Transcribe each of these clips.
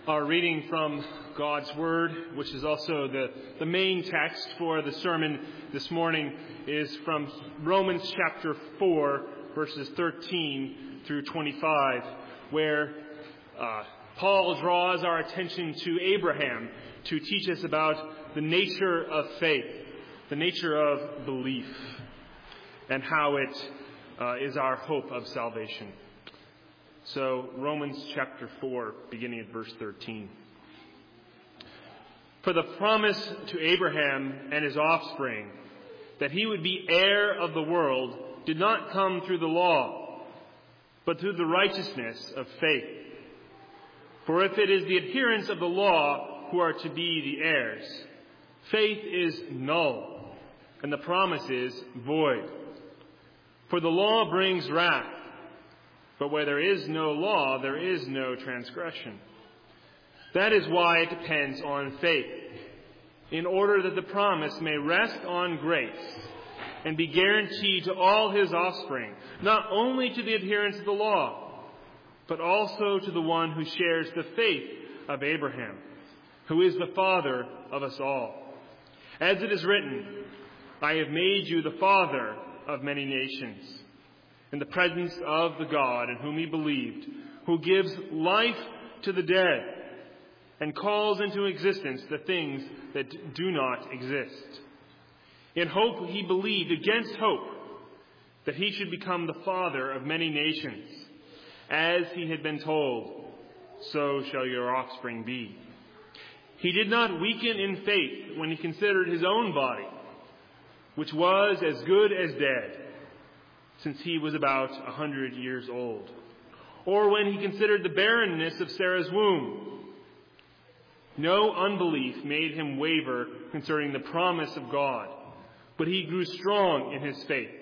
Our reading from God's Word, which is also the main text for the sermon this morning, is from Romans chapter 4, verses 13 through 25, where Paul draws our attention to Abraham to teach us about the nature of faith, the nature of belief, and how it is our hope of salvation. So, Romans chapter 4, beginning at verse 13. For the promise to Abraham and his offspring that he would be heir of the world did not come through the law, but through the righteousness of faith. For if it is the adherents of the law who are to be the heirs, faith is null, and the promise is void. For the law brings wrath, but where there is no law, there is no transgression. That is why it depends on faith, in order that the promise may rest on grace and be guaranteed to all his offspring, not only to the adherents of the law, but also to the one who shares the faith of Abraham, who is the father of us all. As it is written, I have made you the father of many nations, in the presence of the God in whom he believed, who gives life to the dead and calls into existence the things that do not exist. In hope he believed against hope that he should become the father of many nations. As he had been told, so shall your offspring be. He did not weaken in faith when he considered his own body, which was as good as dead, since he was about 100 years old, or when he considered the barrenness of Sarah's womb. No unbelief made him waver concerning the promise of God, but he grew strong in his faith,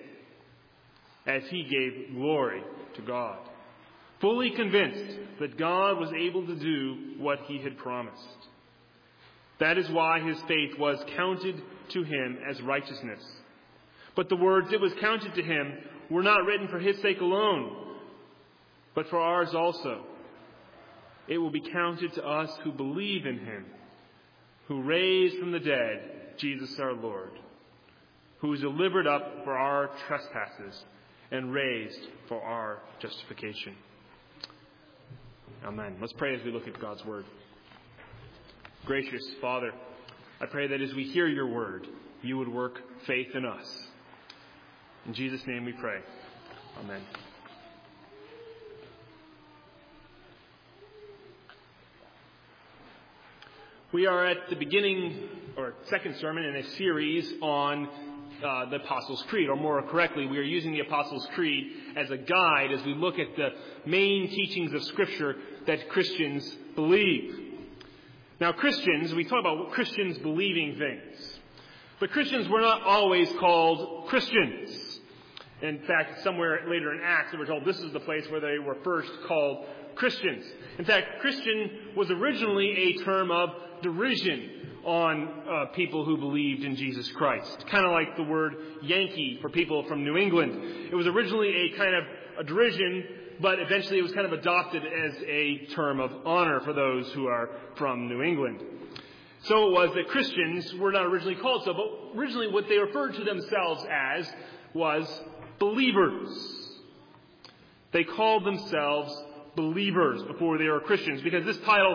as he gave glory to God, fully convinced that God was able to do what he had promised. That is why his faith was counted to him as righteousness. But the words "it was counted to him" were not written for his sake alone, but for ours also. It will be counted to us who believe in him, who raised from the dead Jesus our Lord, who was delivered up for our trespasses and raised for our justification. Amen. Let's pray as we look at God's Word. Gracious Father, I pray that as we hear your word, you would work faith in us. In Jesus' name we pray. Amen. We are at the beginning, or second sermon in a series on the Apostles' Creed, or more correctly, we are using the Apostles' Creed as a guide as we look at the main teachings of Scripture that Christians believe. Now, Christians, we talk about Christians believing things, but Christians were not always called Christians. In fact, somewhere later in Acts, we're told this is the place where they were first called Christians. In fact, Christian was originally a term of derision on people who believed in Jesus Christ. Kind of like the word Yankee for people from New England. It was originally a kind of a derision, but eventually it was kind of adopted as a term of honor for those who are from New England. So it was that Christians were not originally called so, but originally what they referred to themselves as was believers. They called themselves believers before they were Christians, because this title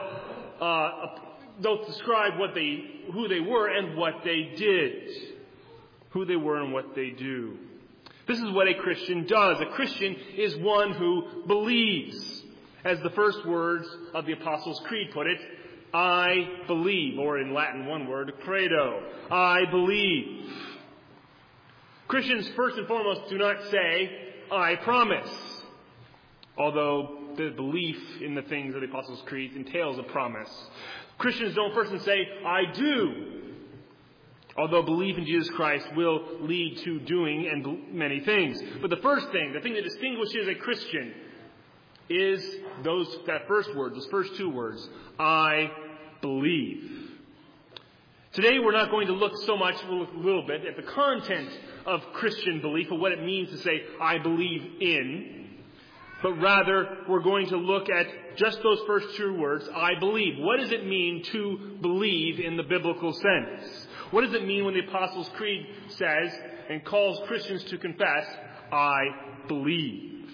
don't describe who they were and what they did. Who they were and what they do. This is what a Christian does. A Christian is one who believes. As the first words of the Apostles' Creed put it, I believe, or in Latin one word, credo. I believe. Christians, first and foremost, do not say, I promise. Although the belief in the things of the Apostles' Creed entails a promise. Christians don't first say, I do. Although belief in Jesus Christ will lead to doing and many things. But the first thing, the thing that distinguishes a Christian is that first word, those first two words, I believe. Today we're not going to look so much, we'll look a little bit at the content of Christian belief, or what it means to say, I believe in. but rather we're going to look at just those first two words, I believe. What does it mean to believe in the biblical sense? What does it mean when the Apostles' Creed says and calls Christians to confess, I believe?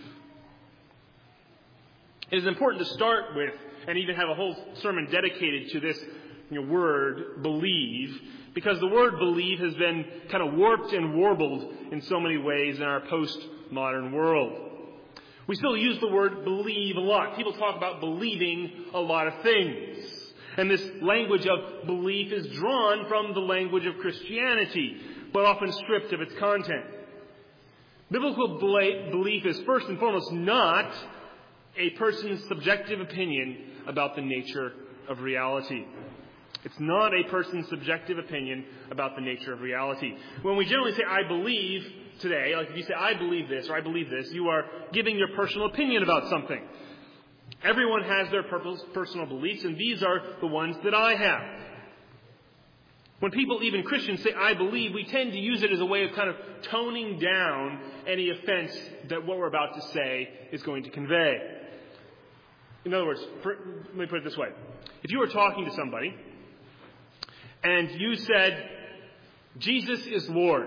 It is important to start with, and even have a whole sermon dedicated to this word, believe, because the word believe has been kind of warped and warbled in so many ways in our postmodern world. We still use the word believe a lot. People talk about believing a lot of things. And this language of belief is drawn from the language of Christianity, but often stripped of its content. Biblical belief is first and foremost not a person's subjective opinion about the nature of reality. It's not a person's subjective opinion about the nature of reality. When we generally say, I believe today, like if you say, I believe this or I believe this, you are giving your personal opinion about something. Everyone has their personal beliefs, and these are the ones that I have. When people, even Christians, say, I believe, we tend to use it as a way of kind of toning down any offense that what we're about to say is going to convey. In other words, let me put it this way. If you were talking to somebody, and you said, Jesus is Lord,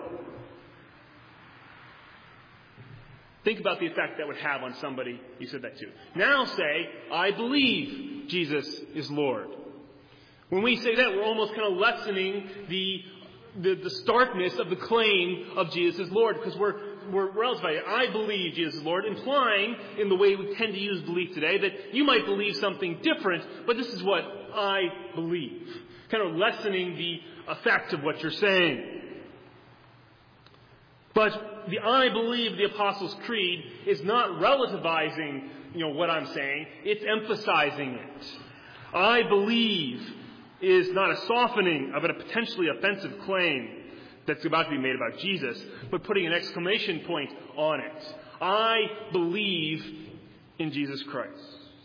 think about the effect that would have on somebody you said that to. Now say, I believe Jesus is Lord. When we say that, we're almost kind of lessening the starkness of the claim of Jesus is Lord, because we're relatively, I believe Jesus is Lord, implying, in the way we tend to use belief today, that you might believe something different, but this is what I believe. Kind of lessening the effect of what you're saying. But the I believe of the Apostles' Creed is not relativizing, what I'm saying. It's emphasizing it. I believe is not a softening of a potentially offensive claim that's about to be made about Jesus, but putting an exclamation point on it. I believe in Jesus Christ.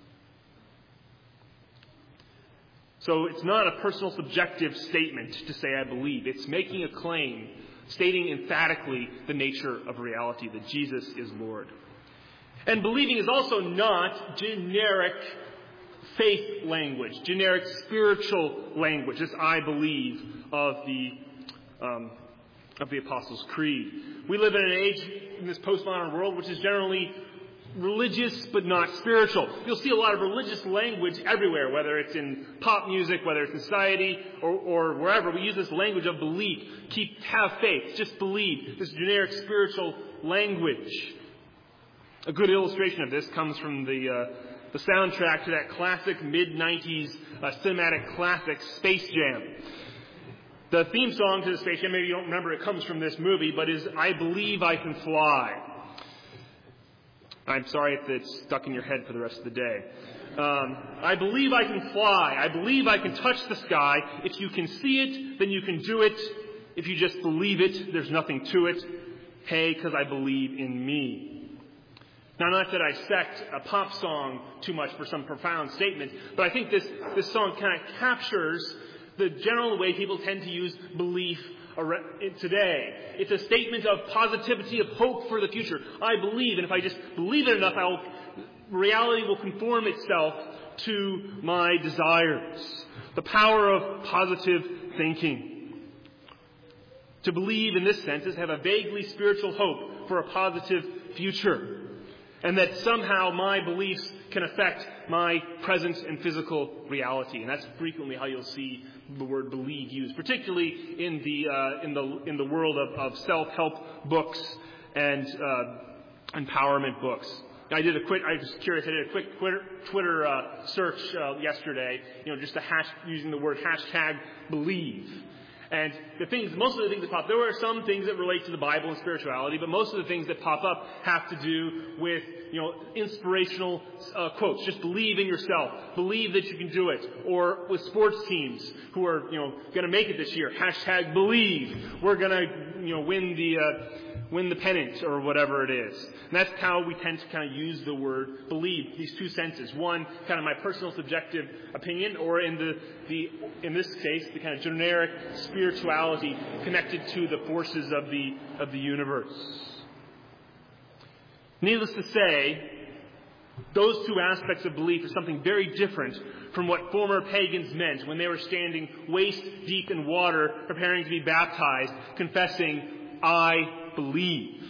So it's not a personal subjective statement to say I believe. It's making a claim, stating emphatically the nature of reality, that Jesus is Lord. And believing is also not generic faith language, generic spiritual language, this I believe of the Apostles' Creed. We live in an age in this postmodern world which is generally religious but not spiritual. You'll see a lot of religious language everywhere, whether it's in pop music, whether it's in society, or wherever. We use this language of belief. Have faith, just believe. This generic spiritual language. A good illustration of this comes from the soundtrack to that classic mid-90s cinematic classic, Space Jam. The theme song to the Space Jam, maybe you don't remember, it comes from this movie, but is I Believe I Can Fly. I'm sorry if it's stuck in your head for the rest of the day. I believe I can fly. I believe I can touch the sky. If you can see it, then you can do it. If you just believe it, there's nothing to it. Hey, because I believe in me. Now, not to dissect a pop song too much for some profound statement, but I think this song kind of captures the general way people tend to use belief today. It's a statement of positivity, of hope for the future. I believe, and if I just believe it enough, reality will conform itself to my desires. The power of positive thinking. To believe in this sense is have a vaguely spiritual hope for a positive future. And that somehow my beliefs can affect my present and physical reality. And that's frequently how you'll see the word believe used, particularly in the world of self-help books and empowerment books. I was curious. I did a quick Twitter search yesterday. Just using the word #believe. And most of the things that pop, there were some things that relate to the Bible and spirituality, but most of the ththings that pop up have to do with, inspirational quotes. Just believe in yourself. Believe that you can do it. Or with sports teams who are, going to make it this year. #believe. We're going to, win the pennant or whatever it is. And that's how we tend to kind of use the word believe, these two senses. One, kind of my personal subjective opinion, or in this case, the kind of generic spirituality connected to the forces of the universe. Needless to say, Those two aspects of belief are something very different from what former pagans meant when they were standing waist deep in water, preparing to be baptized, confessing, "I believe."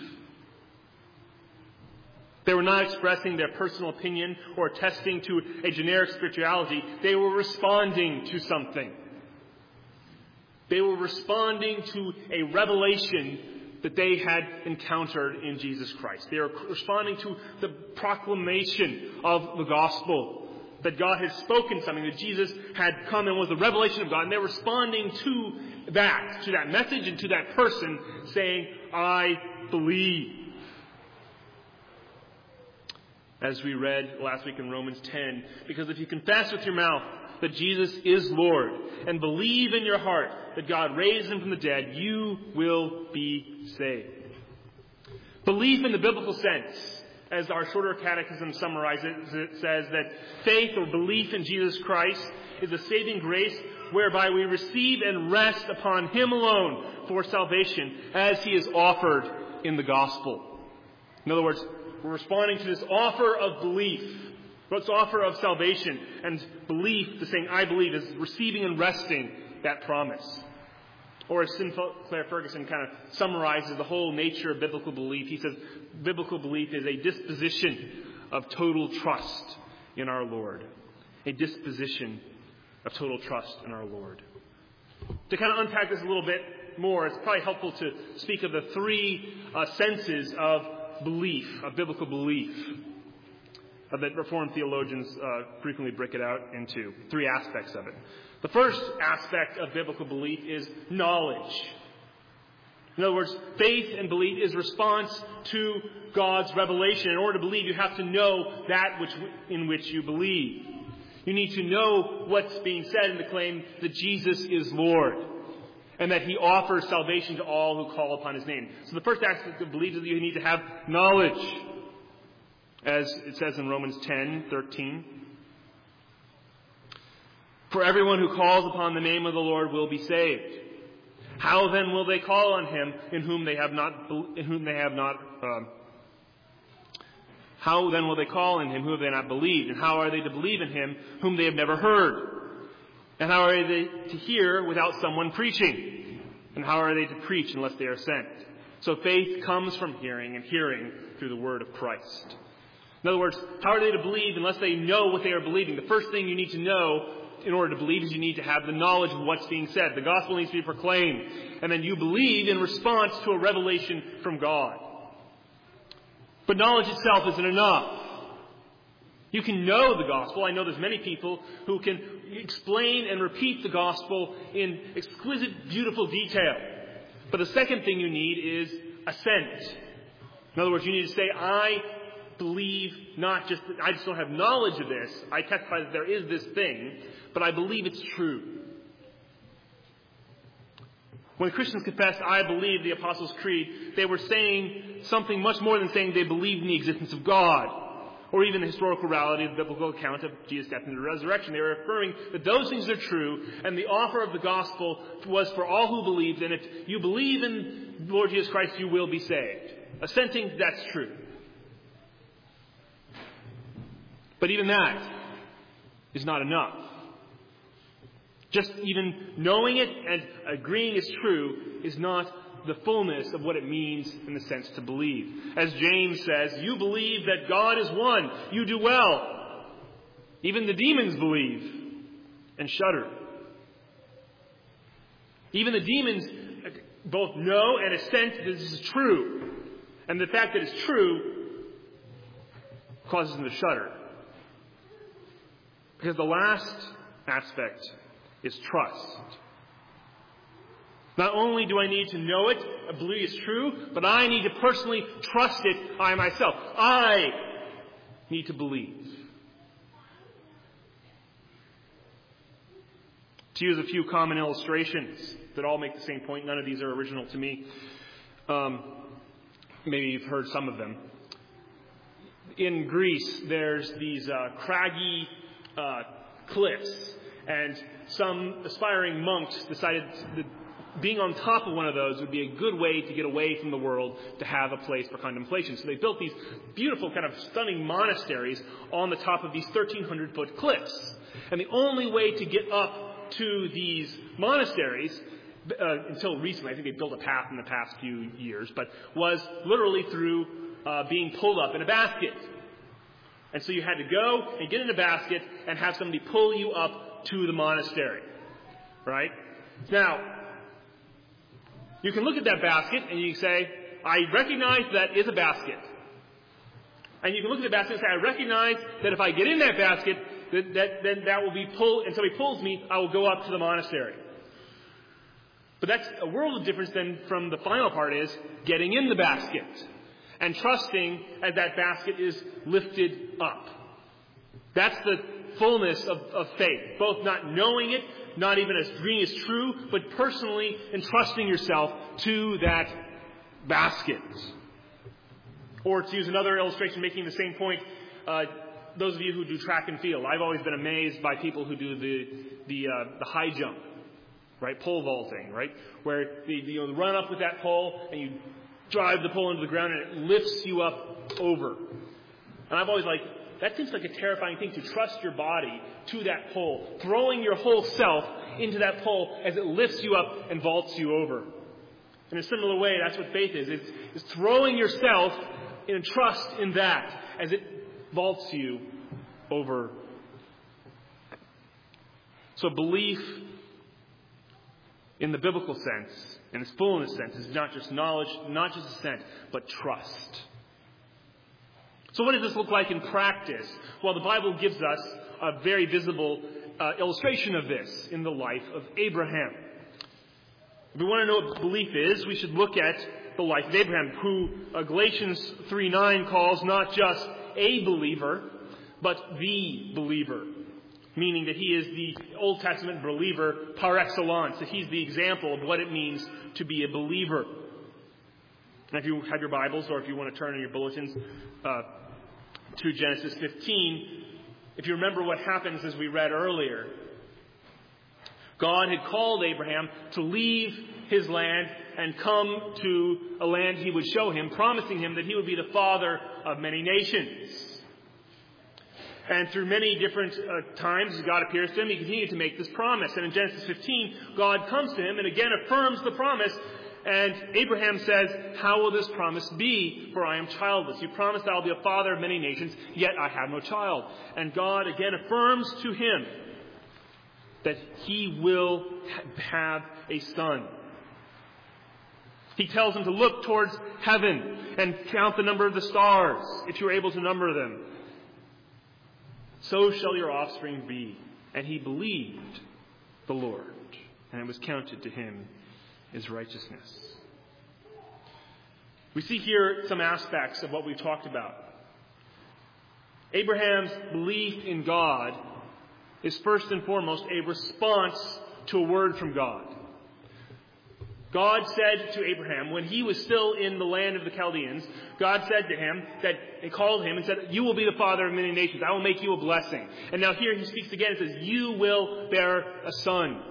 They were not expressing their personal opinion or attesting to a generic spirituality. They were responding to something. They were responding to a revelation that they had encountered in Jesus Christ. They were responding to the proclamation of the gospel, that God had spoken something, that Jesus had come and was the revelation of God. And they're responding to that message and to that person, saying, "I believe." As we read last week in Romans 10, because if you confess with your mouth that Jesus is Lord and believe in your heart that God raised him from the dead, you will be saved. Belief in the biblical sense, as our shorter catechism summarizes it, says that faith or belief in Jesus Christ is a saving grace whereby we receive and rest upon him alone for salvation as he is offered in the gospel. In other words, we're responding to this offer of belief, this offer of salvation, and belief, the saying "I believe," is receiving and resting that promise. Or as Sinclair Ferguson kind of summarizes the whole nature of biblical belief, he says biblical belief is a disposition of total trust in our Lord. A disposition of total trust in our Lord. To kind of unpack this a little bit more, it's probably helpful to speak of the three senses of belief, of biblical belief, that Reformed theologians frequently break it out into three aspects of it. The first aspect of biblical belief is knowledge. In other words, faith and belief is response to God's revelation. In order to believe, you have to know that in which you believe. You need to know what's being said in the claim that Jesus is Lord, and that he offers salvation to all who call upon his name. So the first aspect of belief is that you need to have knowledge, as it says in Romans 10:13. For everyone who calls upon the name of the Lord will be saved. How then will they call on him in whom they have not? How then will they call on him whom they have not believed? And how are they to believe in him whom they have never heard? And how are they to hear without someone preaching? And how are they to preach unless they are sent? So faith comes from hearing, and hearing through the word of Christ. In other words, how are they to believe unless they know what they are believing? The first thing you need to know in order to believe is you need to have the knowledge of what's being said. The gospel needs to be proclaimed. And then you believe in response to a revelation from God. But knowledge itself isn't enough. You can know the gospel. I know there's many people who can explain and repeat the gospel in exquisite, beautiful detail. But the second thing you need is assent. In other words, you need to say, I believe not just that I just don't have knowledge of this. I testify that there is this thing, but I believe it's true. When Christians confessed, I believe the Apostles' Creed, they were saying something much more than saying they believed in the existence of God, or even the historical reality of the biblical account of Jesus' death and resurrection. They were affirming that those things are true, and the offer of the gospel was for all who believed, and if you believe in the Lord Jesus Christ, you will be saved. Assenting, that's true. But even that is not enough. Just even knowing it and agreeing it's true is not the fullness of what it means in the sense to believe. As James says, you believe that God is one. You do well. Even the demons believe and shudder. Even the demons both know and assent that this is true. And the fact that it's true causes them to shudder. Because the last aspect is trust. Not only do I need to know it, I believe it's true, but I need to personally trust it I myself. I need to believe. To use a few common illustrations that all make the same point, none of these are original to me. Maybe you've heard some of them. In Greece, there's these craggy cliffs, and some aspiring monks decided to being on top of one of those would be a good way to get away from the world, to have a place for contemplation. So they built these beautiful, kind of stunning monasteries on the top of these 1,300-foot cliffs. And the only way to get up to these monasteries, until recently, I think they built a path in the past few years, but was literally through being pulled up in a basket. And so you had to go and get in a basket and have somebody pull you up to the monastery. Right? Now, you can look at that basket and you can say, I recognize that is a basket. And you can look at the basket and say, I recognize that if I get in that basket, then that will be pulled, and somebody pulls me, I will go up to the monastery. But that's a world of difference than from the final part is getting in the basket and trusting as that basket is lifted up. That's the fullness of faith. Both not knowing it, not even agreeing it's true, but personally entrusting yourself to that basket. Or to use another illustration making the same point, those of you who do track and field, I've always been amazed by people who do the high jump, right? Pole vaulting, right? Where you run up with that pole and you drive the pole into the ground and it lifts you up over. And I've always that seems like a terrifying thing, to trust your body to that pole, throwing your whole self into that pole as it lifts you up and vaults you over. In a similar way, that's what faith is. It's throwing yourself in trust in that as it vaults you over. So belief in the biblical sense, in its fullness sense, is not just knowledge, not just assent, but trust. So what does this look like in practice? Well, the Bible gives us a very visible illustration of this in the life of Abraham. If we want to know what belief is, we should look at the life of Abraham, who Galatians 3:9 calls not just a believer, but the believer. Meaning that he is the Old Testament believer par excellence, that he's the example of what it means to be a believer. And if you have your Bibles, or if you want to turn in your bulletins to Genesis 15, if you remember what happens as we read earlier, God had called Abraham to leave his land and come to a land he would show him, promising him that he would be the father of many nations. And through many different times as God appears to him, he continued to make this promise. And in Genesis 15, God comes to him and again affirms the promise. And Abraham says, how will this promise be? For I am childless. You promised I will be a father of many nations, yet I have no child. And God again affirms to him that he will have a son. He tells him to look towards heaven and count the number of the stars, if you're able to number them. So shall your offspring be. And he believed the Lord, and it was counted to him as righteousness. We see here some aspects of what we've talked about. Abraham's belief in God is first and foremost a response to a word from God. God said to Abraham, when he was still in the land of the Chaldeans, God said to him, that he called him and said, you will be the father of many nations. I will make you a blessing. And now here he speaks again and says, you will bear a son.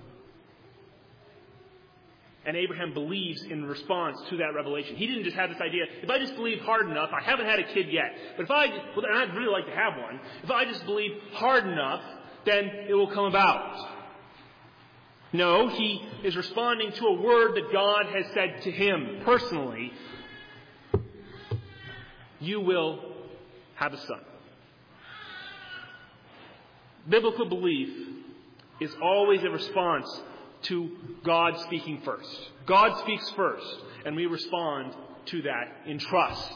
And Abraham believes in response to that revelation. He didn't just have this idea, if I just believe hard enough, I haven't had a kid yet, but and I'd really like to have one, if I just believe hard enough, then it will come about. No, he is responding to a word that God has said to him personally. You will have a son. Biblical belief is always a response to God speaking first. God speaks first, and we respond to that in trust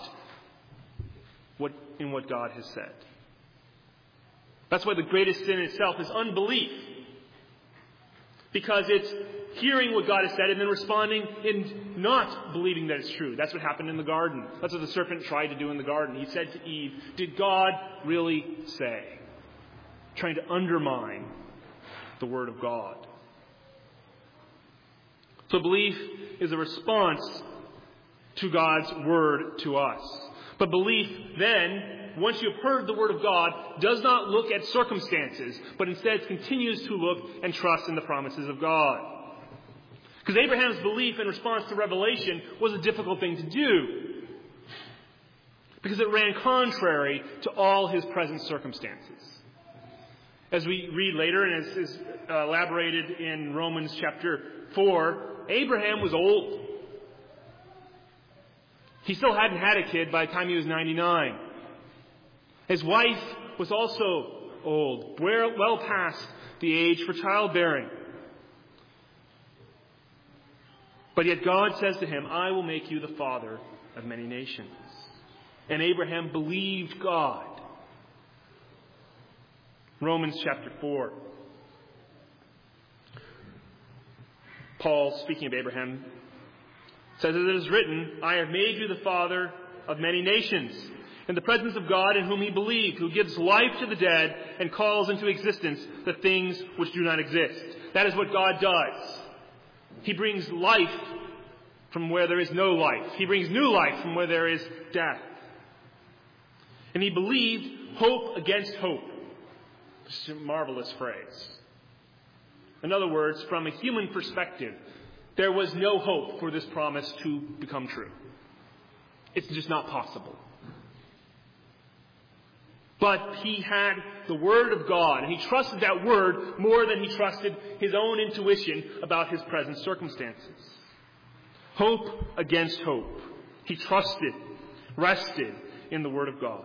in what God has said. That's why the greatest sin itself is unbelief. Because it's hearing what God has said and then responding in not believing that it's true. That's what happened in the garden. That's what the serpent tried to do in the garden. He said to Eve, did God really say? Trying to undermine the word of God. So belief is a response to God's word to us. But belief then, once you've heard the word of God, does not look at circumstances, but instead continues to look and trust in the promises of God. Because Abraham's belief in response to revelation was a difficult thing to do. Because it ran contrary to all his present circumstances. As we read later, and as is elaborated in Romans chapter 4, Abraham was old. He still hadn't had a kid by the time he was 99. His wife was also old, well past the age for childbearing. But yet God says to him, I will make you the father of many nations. And Abraham believed God. Romans chapter 4. Paul, speaking of Abraham, says, as it is written, I have made you the father of many nations, in the presence of God in whom he believed, who gives life to the dead and calls into existence the things which do not exist. That is what God does. He brings life from where there is no life. He brings new life from where there is death. And he believed hope against hope. It's a marvelous phrase. In other words, from a human perspective, there was no hope for this promise to become true. It's just not possible. But he had the Word of God, and he trusted that Word more than he trusted his own intuition about his present circumstances. Hope against hope. He trusted, rested in the Word of God.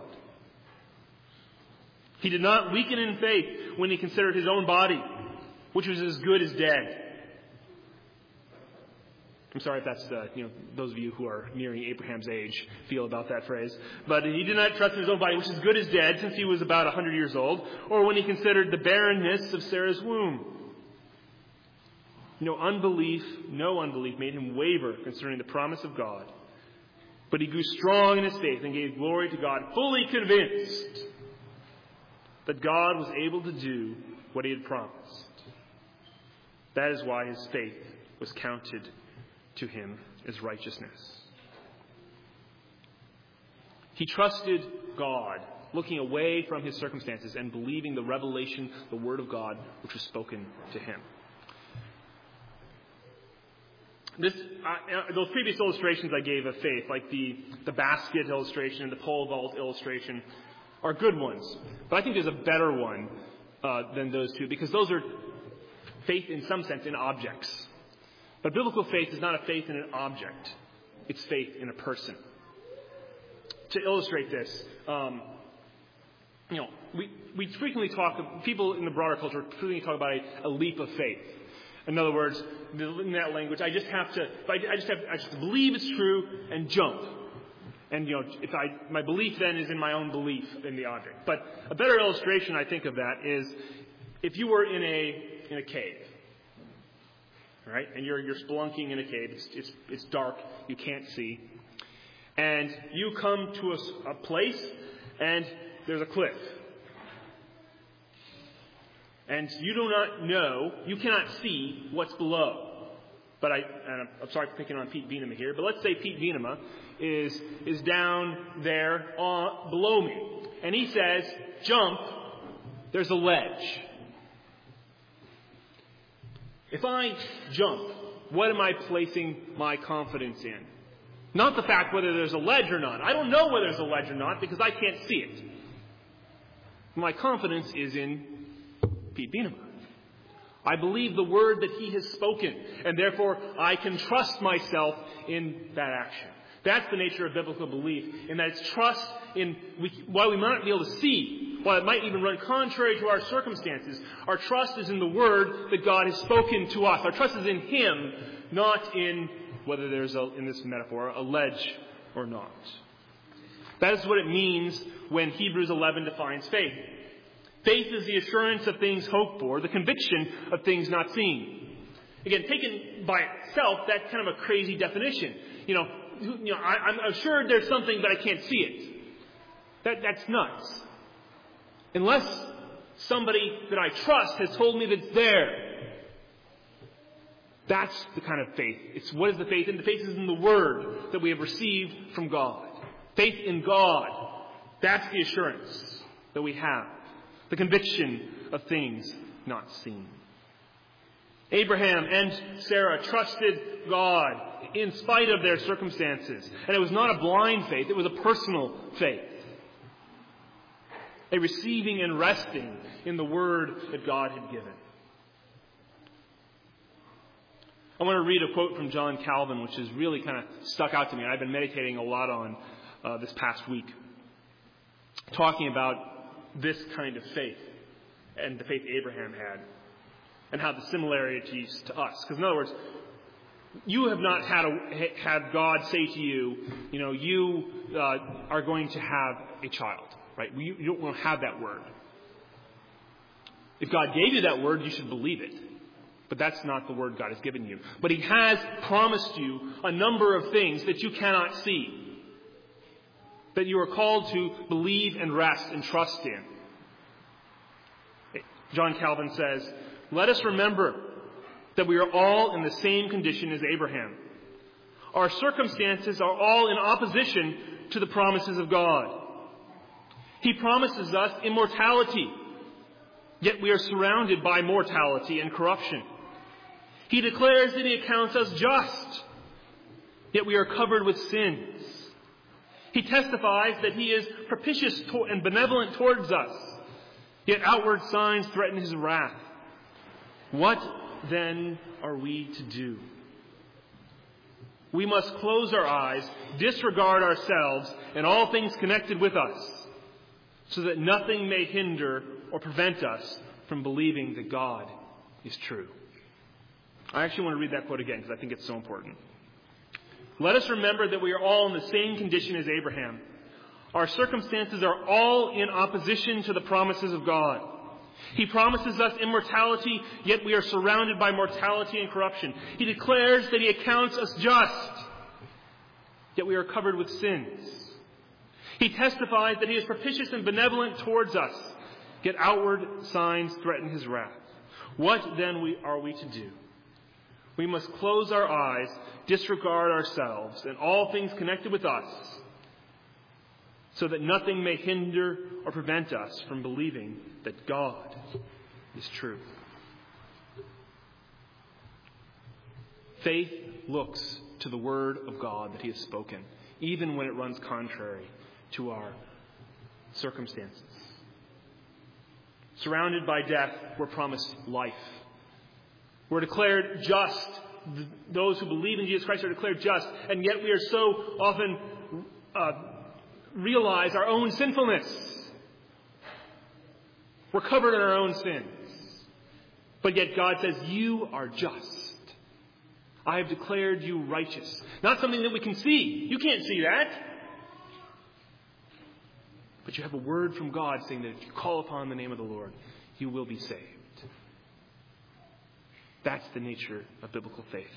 He did not weaken in faith when he considered his own body, which was as good as dead. I'm sorry if that's those of you who are nearing Abraham's age feel about that phrase. But he did not trust in his own body, which is good as dead, since he was about 100 years old, or when he considered the barrenness of Sarah's womb. No unbelief made him waver concerning the promise of God. But he grew strong in his faith and gave glory to God, fully convinced that God was able to do what he had promised. That is why his faith was counted to him as righteousness. He trusted God, looking away from his circumstances and believing the revelation, the Word of God, which was spoken to him. Those previous illustrations I gave of faith, like the basket illustration and the pole vault illustration, are good ones. But I think there's a better one than those two, because those are faith in some sense in objects. But biblical faith is not a faith in an object. It's faith in a person. To illustrate this, we frequently talk, people in the broader culture frequently talk about a leap of faith. In other words, in that language, I just have to believe it's true and jump. And my belief then is in my own belief in the object. But a better illustration, I think, of that is if you were in a cave, right? And you're spelunking in a cave. It's dark. You can't see. And you come to a place, and there's a cliff. And you do not know, you cannot see what's below. But I'm sorry for picking on Pete Venema here, but let's say Pete Venema is down there below me. And he says, jump, there's a ledge. If I jump, what am I placing my confidence in? Not the fact whether there's a ledge or not. I don't know whether there's a ledge or not because I can't see it. My confidence is in Pete Venema. I believe the word that he has spoken, and therefore I can trust myself in that action. That's the nature of biblical belief, in that it's trust in, while we might not be able to see, while it might even run contrary to our circumstances, our trust is in the word that God has spoken to us. Our trust is in him, not in whether there's, in this metaphor, a ledge or not. That is what it means when Hebrews 11 defines faith. Faith is the assurance of things hoped for, the conviction of things not seen. Again, taken by itself, that's kind of a crazy definition. I'm assured there's something, but I can't see it. That's nuts. Unless somebody that I trust has told me that it's there. That's the kind of faith. What is the faith? And the faith is in the word that we have received from God. Faith in God. That's the assurance that we have. The conviction of things not seen. Abraham and Sarah trusted God in spite of their circumstances. And it was not a blind faith, it was a personal faith. A receiving and resting in the word that God had given. I want to read a quote from John Calvin, which has really kind of stuck out to me. I've been meditating a lot on this past week, talking about this kind of faith and the faith Abraham had, and how the similarities to us. Because in other words, you have not had God say to you, you are going to have a child, right? You don't have that word. If God gave you that word, you should believe it. But that's not the word God has given you. But He has promised you a number of things that you cannot see, that you are called to believe and rest and trust in. John Calvin says, "Let us remember that we are all in the same condition as Abraham. Our circumstances are all in opposition to the promises of God. He promises us immortality, yet we are surrounded by mortality and corruption. He declares that He accounts us just, yet we are covered with sins. He testifies that He is propitious and benevolent towards us, yet outward signs threaten His wrath. What then are we to do? We must close our eyes, disregard ourselves and all things connected with us, so that nothing may hinder or prevent us from believing that God is true." I actually want to read that quote again because I think it's so important. Let us remember that we are all in the same condition as Abraham. Our circumstances are all in opposition to the promises of God. He promises us immortality, yet we are surrounded by mortality and corruption. He declares that He accounts us just, yet we are covered with sins. He testifies that He is propitious and benevolent towards us, yet outward signs threaten His wrath. What then are we to do? We must close our eyes, disregard ourselves, and all things connected with us, so that nothing may hinder or prevent us from believing that God is true. Faith looks to the word of God that He has spoken, even when it runs contrary to our circumstances. Surrounded by death, we're promised life. We're declared just. Those who believe in Jesus Christ are declared just, and yet we are so often realize our own sinfulness. We're covered in our own sins. But yet God says, "You are just. I have declared you righteous." Not something that we can see. You can't see that. But you have a word from God saying that if you call upon the name of the Lord, you will be saved. That's the nature of biblical faith.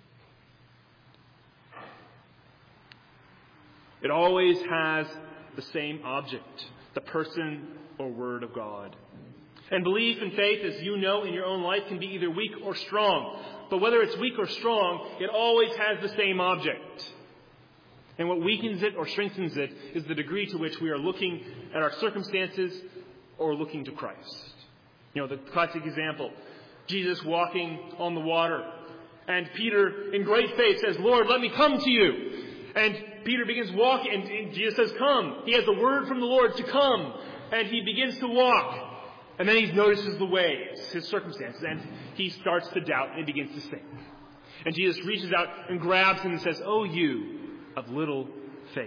It always has the same object, the person or word of God. And belief and faith, as you know in your own life, can be either weak or strong. But whether it's weak or strong, it always has the same object. And what weakens it or strengthens it is the degree to which we are looking at our circumstances or looking to Christ. The classic example, Jesus walking on the water. And Peter, in great faith, says, "Lord, let me come to you." And Peter begins walking, and Jesus says, "Come." He has the word from the Lord to come. And he begins to walk. And then he notices the waves, his circumstances, and he starts to doubt, and he begins to sink. And Jesus reaches out and grabs him and says, "Oh, you of little faith,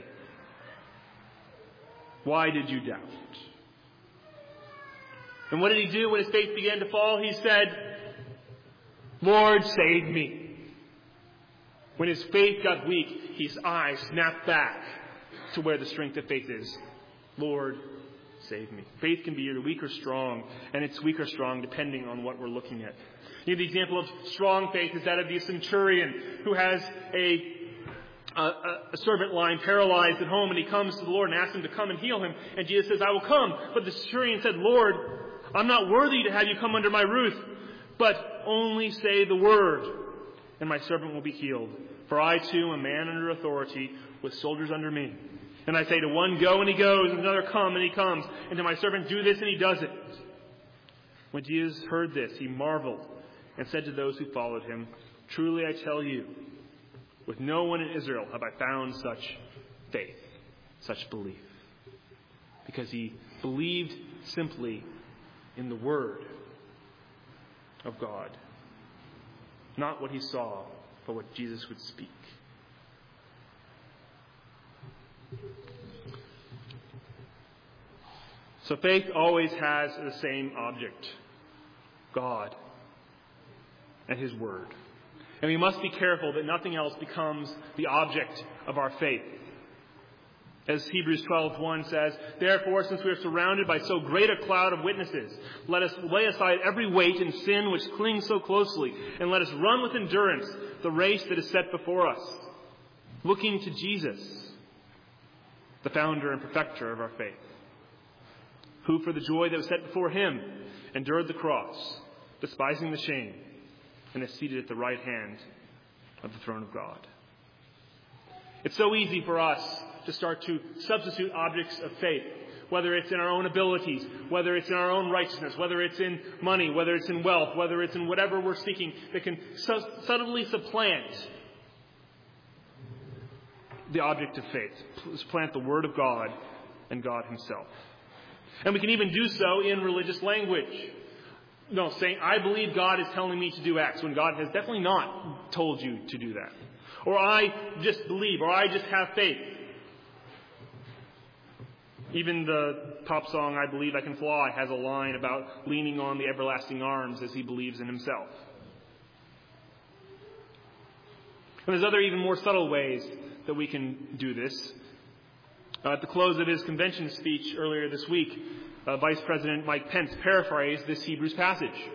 why did you doubt?" And what did he do when his faith began to fall? He said, "Lord, save me." When his faith got weak, his eyes snapped back to where the strength of faith is. "Lord, save me." Faith can be either weak or strong, and it's weak or strong depending on what we're looking at. The example of strong faith is that of the centurion who has a servant lying paralyzed at home, and he comes to the Lord and asks him to come and heal him. And Jesus says, "I will come." But the centurion said, "Lord, I'm not worthy to have you come under my roof, but only say the word, and my servant will be healed. For I too am a man under authority, with soldiers under me. And I say to one, go, and he goes, and another, come, and he comes. And to my servant, do this, and he does it." When Jesus heard this, he marveled and said to those who followed him, "Truly I tell you, with no one in Israel have I found such faith, such belief." Because he believed simply in the word of God. Not what he saw, but what Jesus would speak. So faith always has the same object: God and his word. And we must be careful that nothing else becomes the object of our faith. As Hebrews 12:1 says, "Therefore, since we are surrounded by so great a cloud of witnesses, let us lay aside every weight and sin which clings so closely, and let us run with endurance the race that is set before us, looking to Jesus, the founder and perfecter of our faith, who for the joy that was set before him endured the cross, despising the shame, and is seated at the right hand of the throne of God." It's so easy for us to start to substitute objects of faith, whether it's in our own abilities, whether it's in our own righteousness, whether it's in money, whether it's in wealth, whether it's in whatever we're seeking, that can subtly supplant the object of faith, supplant the Word of God and God himself. And we can even do so in religious language. No, saying, "I believe God is telling me to do X," when God has definitely not told you to do that. Or "I just believe," or "I just have faith." Even the pop song, "I Believe I Can Fly," has a line about leaning on the everlasting arms as he believes in himself. And there's other even more subtle ways that we can do this. At the close of his convention speech earlier this week, Vice President Mike Pence paraphrased this Hebrews passage.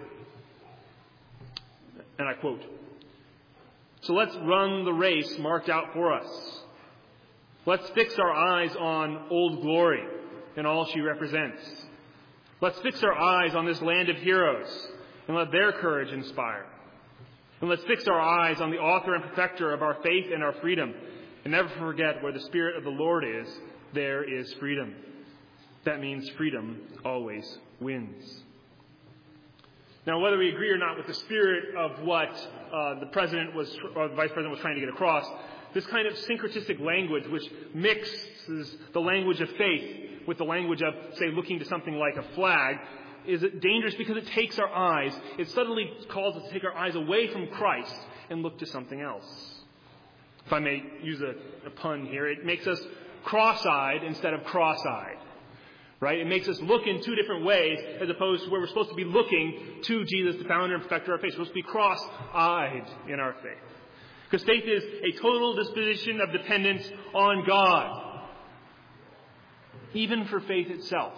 And I quote, "So let's run the race marked out for us. Let's fix our eyes on Old Glory and all she represents. Let's fix our eyes on this land of heroes and let their courage inspire. And let's fix our eyes on the author and perfecter of our faith and our freedom, and never forget where the Spirit of the Lord is, there is freedom." That means freedom always wins. Now, whether we agree or not with the spirit of what the Vice President was trying to get across, this kind of syncretistic language, which mixes the language of faith with the language of, say, looking to something like a flag, is dangerous because it takes our eyes. It suddenly calls us to take our eyes away from Christ and look to something else. If I may use a pun here, it makes us cross-eyed instead of cross-eyed. Right? It makes us look in two different ways as opposed to where we're supposed to be looking to Jesus, the founder and perfecter of our faith. We're supposed to be cross-eyed in our faith. Because faith is a total disposition of dependence on God, even for faith itself.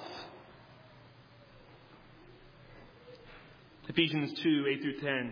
Ephesians 2:8-10.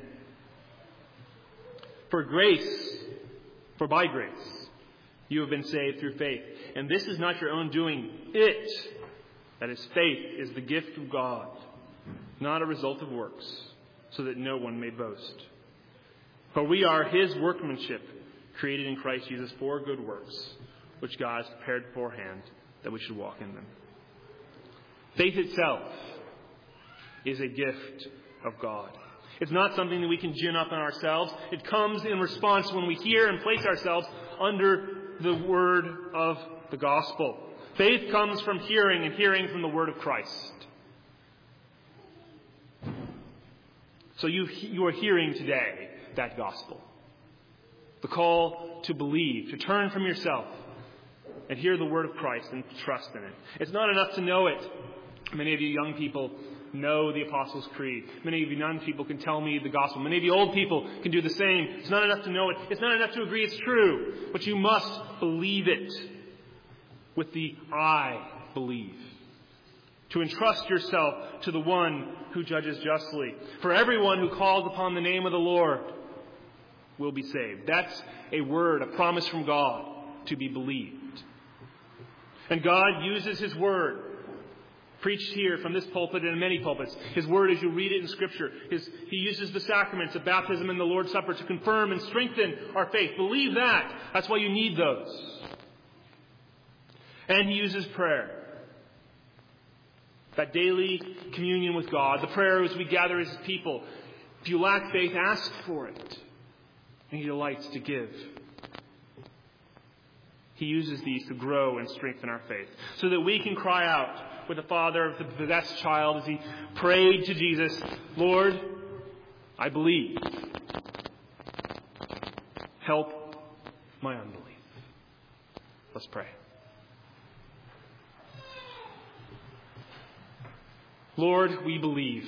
For by grace, you have been saved through faith. And this is not your own doing. That is, faith is the gift of God, not a result of works, so that no one may boast. For we are his workmanship, created in Christ Jesus for good works, which God has prepared beforehand that we should walk in them. Faith itself is a gift of God. It's not something that we can gin up on ourselves. It comes in response when we hear and place ourselves under the word of the gospel. Faith comes from hearing, and hearing from the word of Christ. So you are hearing today that gospel. The call to believe, to turn from yourself and hear the word of Christ and trust in it. It's not enough to know it. Many of you young people know the Apostles' Creed. Many of you young people can tell me the gospel. Many of you old people can do the same. It's not enough to know it. It's not enough to agree it's true. But you must believe it. With the I believe. To entrust yourself to the one who judges justly. For everyone who calls upon the name of the Lord will be saved. That's a word, a promise from God to be believed. And God uses his word, preached here from this pulpit and in many pulpits. His word, as you read it in Scripture, he uses the sacraments of baptism and the Lord's Supper to confirm and strengthen our faith. Believe that. That's why you need those. And he uses prayer. That daily communion with God, the prayer as we gather as his people. If you lack faith, ask for it. And He delights to give. He uses these to grow and strengthen our faith, so that we can cry out with the father of the possessed child as he prayed to Jesus, Lord, I believe. Help my unbelief. Let's pray. Lord, we believe.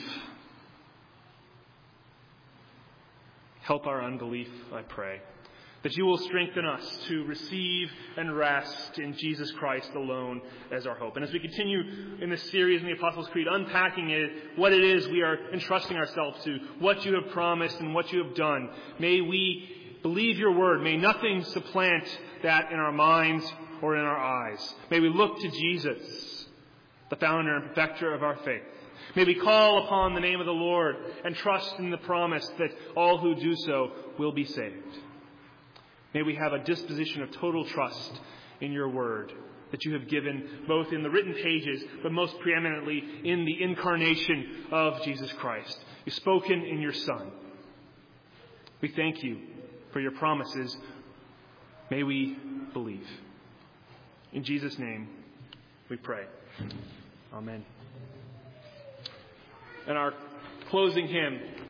Help our unbelief, I pray, that you will strengthen us to receive and rest in Jesus Christ alone as our hope. And as we continue in this series in the Apostles' Creed, unpacking it, what it is we are entrusting ourselves to, what you have promised and what you have done, may we believe your word. May nothing supplant that in our minds or in our eyes. May we look to Jesus, the founder and perfecter of our faith. May we call upon the name of the Lord and trust in the promise that all who do so will be saved. May we have a disposition of total trust in your word that you have given both in the written pages, but most preeminently in the incarnation of Jesus Christ. You've spoken in your Son. We thank you for your promises. May we believe. In Jesus' name we pray. Amen. And our closing hymn